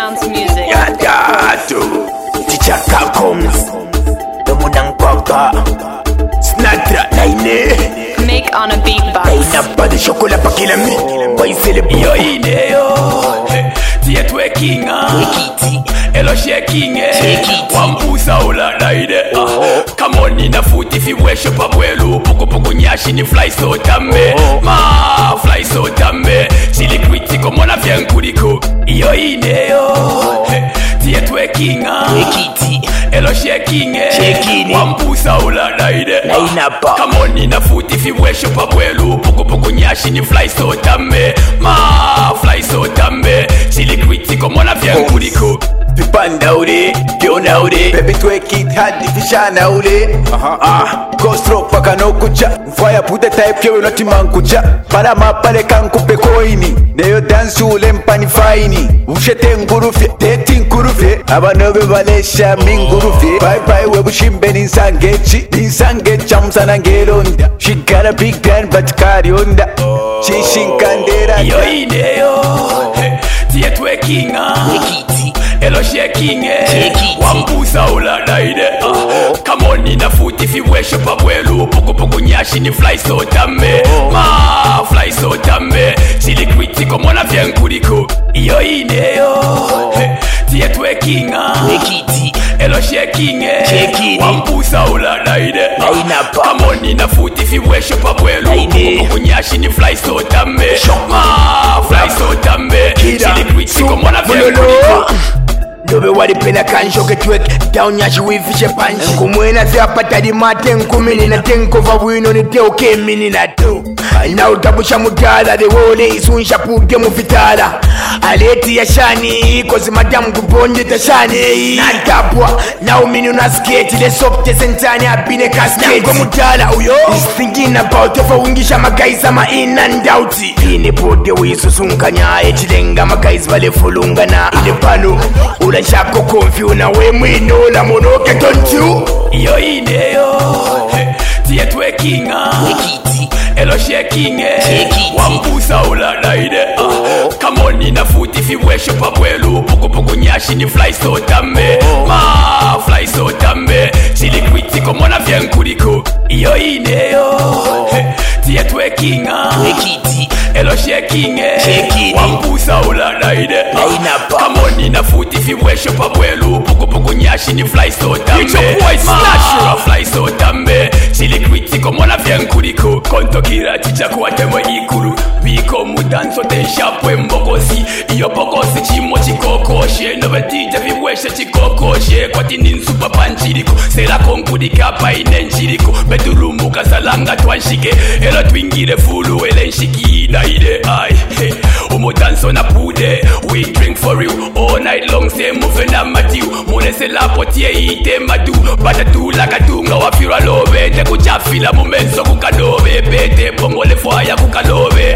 Sounds Music. Yadatu Tichaka comes Domunang Papa Snatra Naine Make on a beatbox. Naina Badi Shokola Pakilami Waisele Yo Ineo Tia Twekinga Ekiti Elo Shekinge Ekiti Wampusa Ula Naide Come on ina futi fi wesho pa bwelu Poko poko nyashi ni fly so tambe Ma fly so tambe Sili kwiti komona vyen kuriko Iyo ineo Tia twekinga Ekiti Elo shekinge Shekini Wampusa ula naide Nainapa Come on ina futi fi wesho pa bwelu Poko poko nyashi ni fly so tambe Ma fly so tambe Sili kwiti komona vyen kuriko Pipanda ule, piona ule Baby twekit hadi vishana ule Kostro paka no kucha Mfaya pude type yo noti mankucha Para mapale kankupe koini Neyo dansi ule mpani faini Ushete ngurufye, deti ngurufye Abanobe balesha mingurufye Bye bye webushimbe ninsangechi Ninsangecha msana ngelonda She got a big gun but kari onda Chishinkandera Yo ineyo Tia twekinga Ekiti Elo shekinge Wampusa ula naide Come on ina futi fi wesho pa bwelu Poko poko nyashi ni fly so tambe Ma fly so tambe Sili kwiti komona vyen kuriko Iyo ineo Tia twekinga Ekiti Elo shekinge Wampusa ula naide Come on ina futi fi wesho pa bwelu Poko poko nyashi ni fly so tambe Ma fly so tambe Sili kwiti komona vyen kuriko Dobe wali pena kanjo ketwek Down nyashi wifishe panchi Nkumwena ziapata di mate nkumini na tenkova wino ni teo kemini na to Na utabusha mutala de wole isunsha puge mufitala Aleti ya shani kozi madamu kubonje tashani Natapwa na umini unasketi Le softe sentani abine kasketi Kwa mutala uyo Is thinking about Ofa wingisha magaisa ma in and out Ine pode wisusunkanya Echilenga magaisa wale fulungana Ile pano Ula shako konfyu na we mwino La monoke tonchu Iyo ineo Tia twekinga Ekiti Elo shekinge Wampusa ula naide Come on ina futi fi wesho pa bwelu Poko poko nyashi ni fly so tambe Ma fly so tambe Sili kwiti komona vyen kuriko Iyo ineo Tia twekinga Ekiti Elo shekinge Wampusa ula naide Come on ina futi fi wesho pa bwelu Poko poko nyashi ni fly so tambe Ma fly so tambe Sili kwiti komona vyen kuriko Konto kira chicha kwa temwe ikuru Biko mudanso tenshapwe mbokosi Iyo bokosi chimo chikokoshe Novetija viweshe chikokoshe Kwa tini nsupa panchiriko Sela konkurika pa ine nchiriko Beturumu kasalanga twanshike Ela twingire fulu ele nshiki inaide Umudanso na pude We drink for real All night long se move na matiu Mune se la potie ite madu Batatu lakatunga wafira lobe Te kuchafila mumenso kukalobe Bete pongole fwaya kukalobe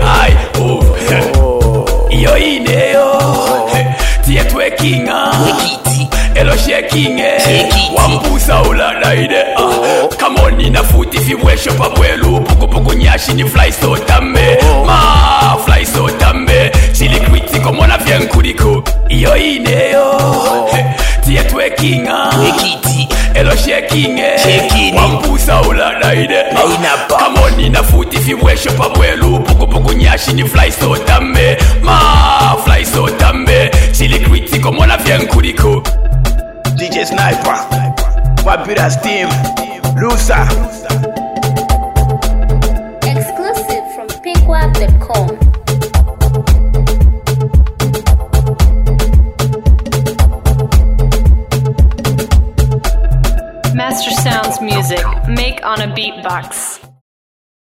Iyo ineo Tia twekinga Ekiti Elo shekinge Wampusa ula naide Come on ina futi fi wesho pa bwelu Poko poko nyashi ni fly so tambe Ma fly so tambe Sili kwiti komona vyen kuriko Iyo ineo Tia twekinga Ekiti Elo shekinge Wampusa ula naide Come on ina futi fi wesho pa bwelu Poko poko nyashi ni fly so tambe Ma fly so tambe Sili kwiti komona vyen kuriko DJ Sniper Wapira Steam Lusa Exclusive from pinkwap.com. Master Sounds Music. Make on a beatbox.